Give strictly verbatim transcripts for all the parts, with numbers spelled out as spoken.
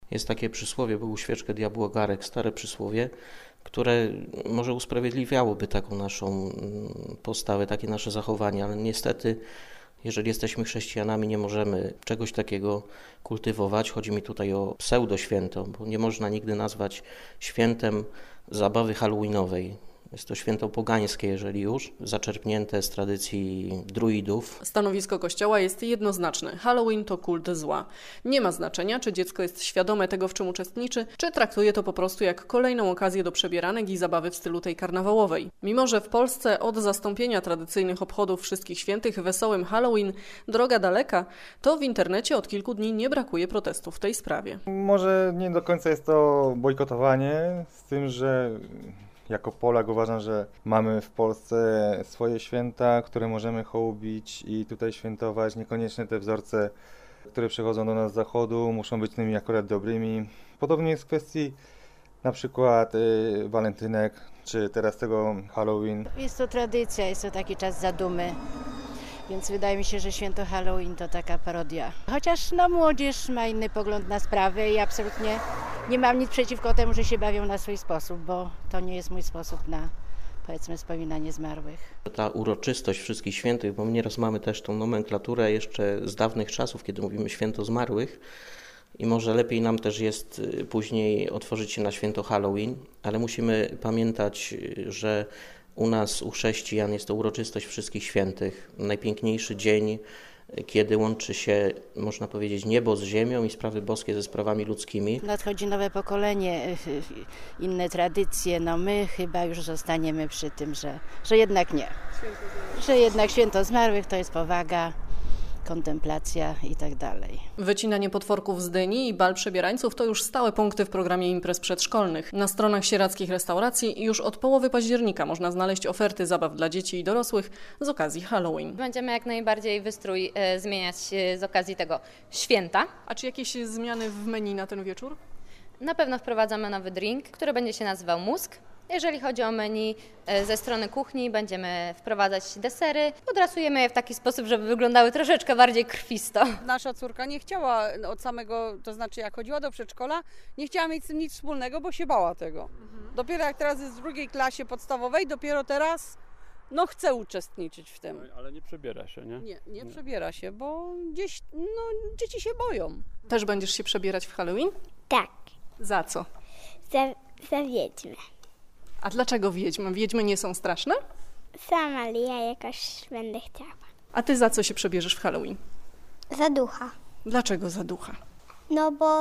Jest takie przysłowie, był świeczkę diabłu ogarek, stare przysłowie, które może usprawiedliwiałoby taką naszą postawę, takie nasze zachowanie, ale niestety, jeżeli jesteśmy chrześcijanami, nie możemy czegoś takiego kultywować. Chodzi mi tutaj o pseudoświęto, bo nie można nigdy nazwać świętem zabawy halloweenowej. Jest to święto pogańskie, jeżeli już, zaczerpnięte z tradycji druidów. Stanowisko Kościoła jest jednoznaczne. Halloween to kult zła. Nie ma znaczenia, czy dziecko jest świadome tego, w czym uczestniczy, czy traktuje to po prostu jak kolejną okazję do przebieranek i zabawy w stylu tej karnawałowej. Mimo że w Polsce od zastąpienia tradycyjnych obchodów Wszystkich Świętych wesołym Halloween droga daleka, to w internecie od kilku dni nie brakuje protestów w tej sprawie. Może nie do końca jest to bojkotowanie, z tym, że jako Polak uważam, że mamy w Polsce swoje święta, które możemy hołubić i tutaj świętować. Niekoniecznie te wzorce, które przychodzą do nas z zachodu, muszą być tymi akurat dobrymi. Podobnie jest w kwestii na przykład y, walentynek, czy teraz tego Halloween. Jest to tradycja, jest to taki czas zadumy. Więc wydaje mi się, że święto Halloween to taka parodia. Chociaż no, młodzież ma inny pogląd na sprawę i absolutnie nie mam nic przeciwko temu, że się bawią na swój sposób, bo to nie jest mój sposób na, powiedzmy, wspominanie zmarłych. Ta uroczystość Wszystkich Świętych, bo my nieraz mamy też tą nomenklaturę jeszcze z dawnych czasów, kiedy mówimy święto zmarłych i może lepiej nam też jest później otworzyć się na święto Halloween, ale musimy pamiętać, że u nas, u chrześcijan, jest to uroczystość Wszystkich Świętych. Najpiękniejszy dzień, kiedy łączy się, można powiedzieć, niebo z ziemią i sprawy boskie ze sprawami ludzkimi. Nadchodzi nowe pokolenie, inne tradycje. No my chyba już zostaniemy przy tym, że, że jednak nie. Że jednak święto zmarłych to jest powaga, kontemplacja i tak dalej. Wycinanie potworków z dyni i bal przebierańców to już stałe punkty w programie imprez przedszkolnych. Na stronach sierackich restauracji już od połowy października można znaleźć oferty zabaw dla dzieci i dorosłych z okazji Halloween. Będziemy jak najbardziej wystrój e, zmieniać e, z okazji tego święta. A czy jakieś zmiany w menu na ten wieczór? Na pewno wprowadzamy nowy drink, który będzie się nazywał Mózg. Jeżeli chodzi o menu ze strony kuchni, będziemy wprowadzać desery. Podrasujemy je w taki sposób, żeby wyglądały troszeczkę bardziej krwisto. Nasza córka nie chciała od samego, to znaczy jak chodziła do przedszkola, nie chciała mieć z tym nic wspólnego, bo się bała tego. Mhm. Dopiero jak teraz jest w drugiej klasie podstawowej, dopiero teraz no chce uczestniczyć w tym. Ale nie przebiera się, nie? Nie, nie, nie przebiera się, bo gdzieś, no, dzieci się boją. Też będziesz się przebierać w Halloween? Tak. Za co? Za, za wiedźmę. A dlaczego wiedźmy? Wiedźmy nie są straszne? Sama, ale ja jakoś będę chciała. A ty za co się przebierzesz w Halloween? Za ducha. Dlaczego za ducha? No bo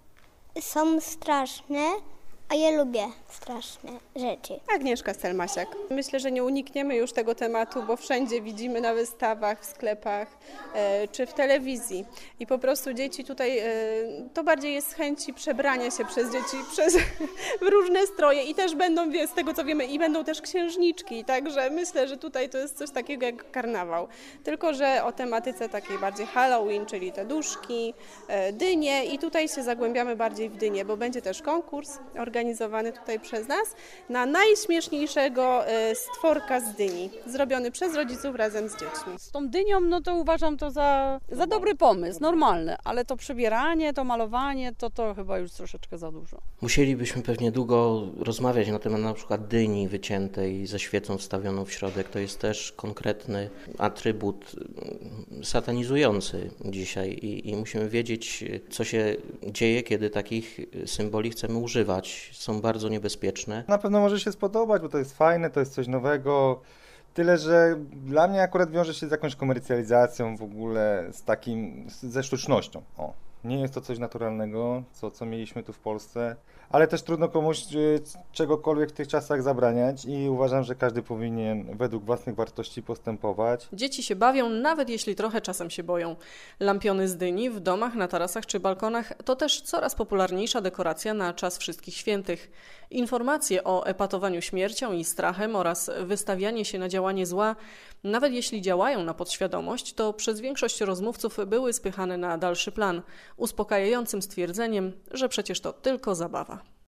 są straszne, a ja lubię straszne rzeczy. Agnieszka Stelmasiak. Myślę, że nie unikniemy już tego tematu, bo wszędzie widzimy na wystawach, w sklepach e, czy w telewizji. I po prostu dzieci tutaj, e, to bardziej jest z chęci przebrania się przez dzieci przez, w różne stroje i też będą, z tego co wiemy, i będą też księżniczki. Także myślę, że tutaj to jest coś takiego jak karnawał. Tylko że o tematyce takiej bardziej Halloween, czyli te duszki, e, dynie i tutaj się zagłębiamy bardziej w dynie, bo będzie też konkurs organizowany organizowany tutaj przez nas na najśmieszniejszego stworka z dyni, zrobiony przez rodziców razem z dziećmi. Z tą dynią, no to uważam to za, za dobry pomysł, normalne, ale to przebieranie, to malowanie, to to chyba już troszeczkę za dużo. Musielibyśmy pewnie długo rozmawiać na temat na przykład dyni wyciętej ze świecą wstawioną w środek. To jest też konkretny atrybut satanizujący dzisiaj i, i musimy wiedzieć, co się dzieje, kiedy takich symboli chcemy używać. Są bardzo niebezpieczne. Na pewno może się spodobać, bo to jest fajne, to jest coś nowego. Tyle, że dla mnie akurat wiąże się z jakąś komercjalizacją w ogóle, z takim, ze sztucznością. O, nie jest to coś naturalnego, co, co mieliśmy tu w Polsce, ale też trudno komuś czegokolwiek w tych czasach zabraniać i uważam, że każdy powinien według własnych wartości postępować. Dzieci się bawią, nawet jeśli trochę czasem się boją. Lampiony z dyni w domach, na tarasach czy balkonach to też coraz popularniejsza dekoracja na czas Wszystkich Świętych. Informacje o epatowaniu śmiercią i strachem oraz wystawianie się na działanie zła, nawet jeśli działają na podświadomość, to przez większość rozmówców były spychane na dalszy plan, uspokajającym stwierdzeniem, że przecież to tylko zabawa.